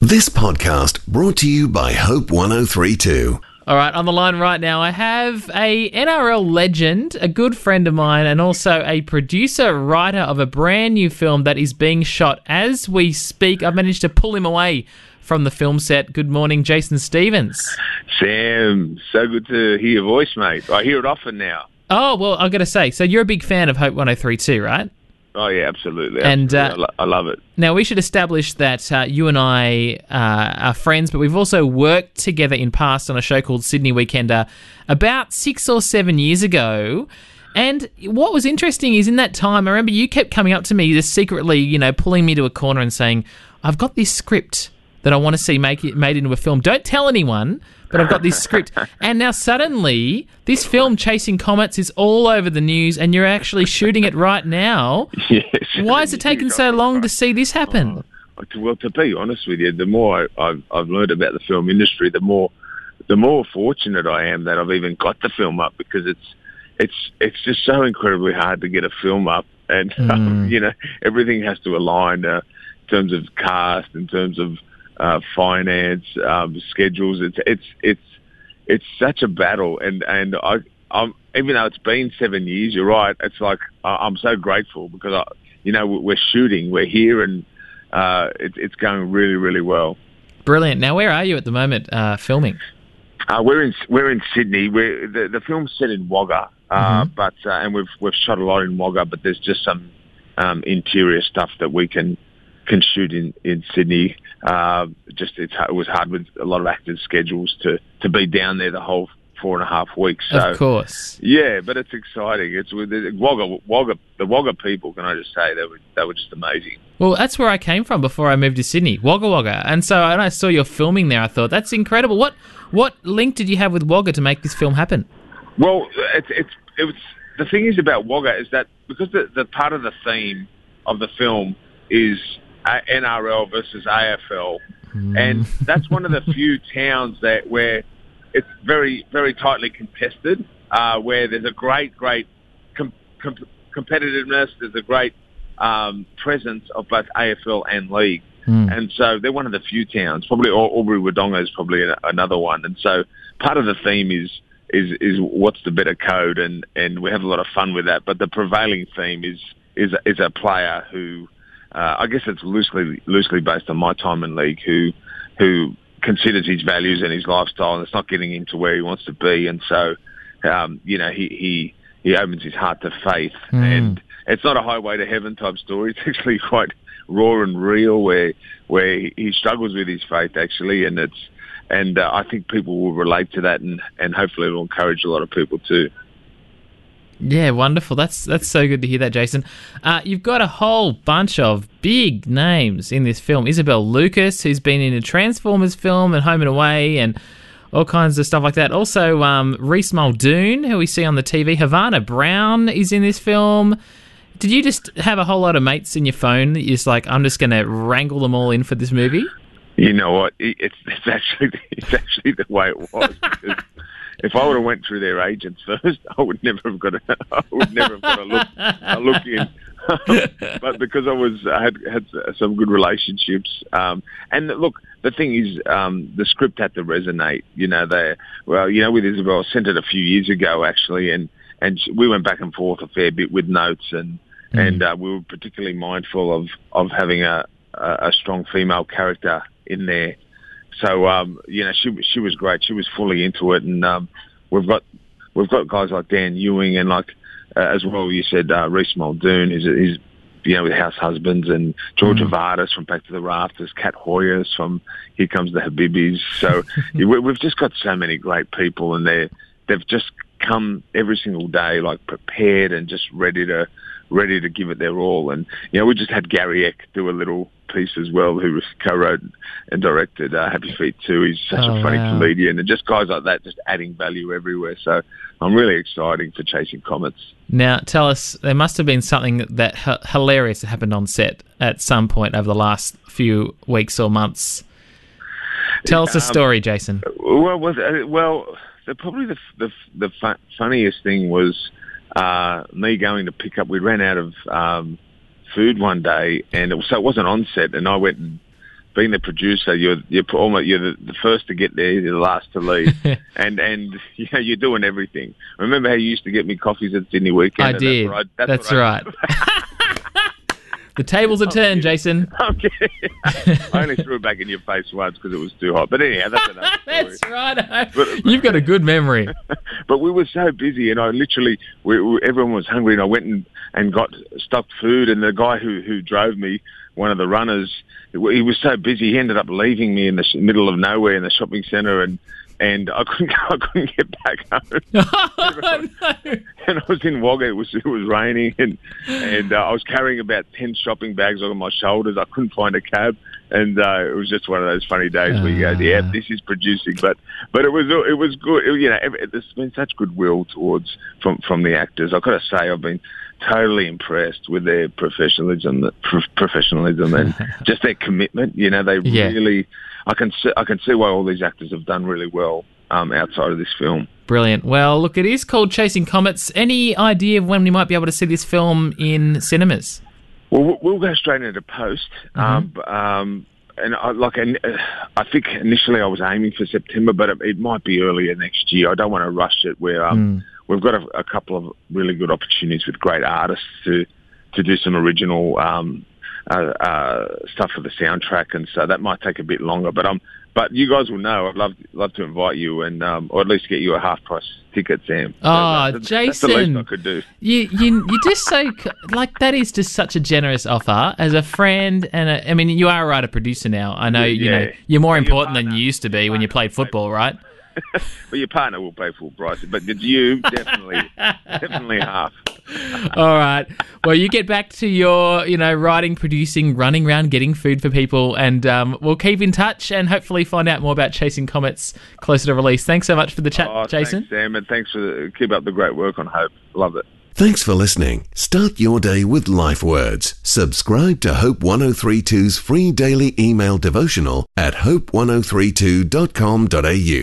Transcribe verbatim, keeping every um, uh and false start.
This podcast brought to you by Hope one oh three point two. All right, on the line right now, I have a N R L legend, a good friend of mine, and also a producer, writer of a brand new film that is being shot as we speak. I've managed to pull him away from the film set. Good morning, Jason Stevens. Sam, so good to hear your voice, mate. I hear it often now. Oh, well, I've got to say, so you're a big fan of Hope one oh three point two, right? Oh, yeah, absolutely. And absolutely. uh, I, lo- I love it. Now, we should establish that uh, you and I uh, are friends, but we've also worked together in past on a show called Sydney Weekender about six or seven years ago. And what was interesting is in that time, I remember you kept coming up to me just secretly, you know, pulling me to a corner and saying, I've got this script that I want to see make it made into a film. Don't tell anyone, but I've got this script. And now suddenly, this film, Chasing Comets, is all over the news, and you're actually shooting it right now. Yes. Why has it taken so long to see this happen? Oh, well, to be honest with you, the more I, I've, I've learned about the film industry, the more the more fortunate I am that I've even got the film up, because it's it's it's just so incredibly hard to get a film up, and mm. um, you know, everything has to align uh, in terms of cast, in terms of Uh, finance, um, schedules. It's it's it's it's such a battle, and and I, I'm even though it's been seven years, you're right. It's like I'm so grateful because I, you know, we're shooting, we're here, and uh, it, it's going really, really well. Brilliant. Now, where are you at the moment, uh, filming? Uh, we're in we're in Sydney. We're the, the film's set in Wagga, uh, mm-hmm. but uh, and we've we've shot a lot in Wagga, but there's just some um, interior stuff that we can. can shoot in, in Sydney. Uh, just it's, it was hard with a lot of actors' schedules to, to be down there the whole four and a half weeks. So, of course. Yeah, but it's exciting. It's with the Wagga, Wagga, the Wagga people, can I just say, they were, they were just amazing. Well, that's where I came from before I moved to Sydney, Wagga Wagga. And so when I saw your filming there, I thought, that's incredible. What what link did you have with Wagga to make this film happen? Well, it's, it's, it was, the thing is about Wagga is that because the, the part of the theme of the film is N R L versus A F L, mm. and that's one of the few towns that where it's very, very tightly contested, uh, where there's a great, great com- com- competitiveness, there's a great um, presence of both A F L and league, mm. and so they're one of the few towns. Probably Albury Wodonga is probably another one, and so part of the theme is is is what's the better code, and, and we have a lot of fun with that. But the prevailing theme is is is a player who. Uh, I guess it's loosely loosely based on my time in league, who who considers his values and his lifestyle, and it's not getting him to where he wants to be, and so um, you know he, he he opens his heart to faith, mm. and it's not a highway to heaven type story. It's actually quite raw and real, where where he struggles with his faith actually, and it's and uh, I think people will relate to that, and, and hopefully it will encourage a lot of people too. Yeah, wonderful. That's that's so good to hear that, Jason. Uh, you've got a whole bunch of big names in this film. Isabel Lucas, who's been in a Transformers film and Home and Away and all kinds of stuff like that. Also, um, Reese Muldoon, who we see on the T V. Havana Brown is in this film. Did you just have a whole lot of mates in your phone that you're just like, I'm just going to wrangle them all in for this movie? You know what? It's, it's actually it's actually the way it was. Because if I would have went through their agents first, I would never have got a, I would never have got a look, a look in. But because I was, I had had some good relationships, um, and look, the thing is, um, the script had to resonate. You know, they, well, you know, with Isabel, I sent it a few years ago actually, and and we went back and forth a fair bit with notes, and mm. and uh, we were particularly mindful of of having a a strong female character in there. So um, you know, she she was great. She was fully into it, and um, we've got we've got guys like Dan Ewing and like uh, as well. You said uh, Reese Muldoon is is you know with House Husbands, and Georgia mm. Vardis from Back to the Rafters, Kat Hoyers from Here Comes the Habibis. So we, we've just got so many great people, and they they've just come every single day like prepared and just ready to ready to give it their all. And you know, we just had Gary Eck do a little piece as well, who was co-wrote and directed uh, Happy Feet too. He's such oh, a funny wow. comedian, and just guys like that just adding value everywhere. So I'm really excited for Chasing Comets. Now, tell us, there must have been something that h- hilarious that happened on set at some point over the last few weeks or months. Tell us um, a story, Jason. Well, was uh, well, the, probably the the, the fu- funniest thing was uh, me going to pick up. We ran out of um, food one day, and it was, so it wasn't on set, and I went and being the producer, you're you're almost you're the, the first to get there, you're the last to leave, and and you know, you're doing everything. Remember how you used to get me coffees at Sydney Weekend? I did. That's, I, that's that's right. The tables are turned, Jason. I'm kidding. I only threw it back in your face once because it was too hot. But anyhow, that's another story. That's right. But, You've got a good memory. But we were so busy, and I literally, we, we, everyone was hungry, and I went and, and got stocked food, and the guy who, who drove me, one of the runners, he was so busy, he ended up leaving me in the middle of nowhere in the shopping centre, and and I couldn't I couldn't get back home. Oh, no. And I was in Wagga. It was it was raining, and and uh, I was carrying about ten shopping bags on my shoulders. I couldn't find a cab, and uh, it was just one of those funny days uh, where you go, "Yeah, this is producing." But but it was it was good. It, you know, it, there's been such goodwill towards from from the actors. I've got to say, I've been totally impressed with their professionalism, pro- professionalism, and just their commitment. You know, they yeah. really. I can see, I can see why all these actors have done really well um, outside of this film. Brilliant. Well, look, it is called Chasing Comets. Any idea of when we might be able to see this film in cinemas? Well, we'll go straight into post. Mm-hmm. Um, um, and I, like, I think initially I was aiming for September, but it, it might be earlier next year. I don't want to rush it. Where um, mm. we've got a, a couple of really good opportunities with great artists to to do some original Um, Uh, uh, stuff for the soundtrack, and so that might take a bit longer. But um, but you guys will know. I'd love love to invite you, and um, or at least get you a half price ticket, Sam. Oh, so that, Jason, that's the least I could do. You you you just so like that is just such a generous offer as a friend, and a, I mean you are a writer producer now. I know you yeah. know you're more well, important partner, than you used to be when you played football, right? Well, your partner will pay full price, but you definitely definitely half. All right. Well, you get back to your, you know, writing, producing, running around, getting food for people, and um, we'll keep in touch and hopefully find out more about Chasing Comets closer to release. Thanks so much for the chat, oh, Jason. Thanks, Sam, and thanks for the, keep up the great work on Hope. Love it. Thanks for listening. Start your day with Life Words. Subscribe to Hope one oh three two's free daily email devotional at hope ten thirty-two dot com dot a u.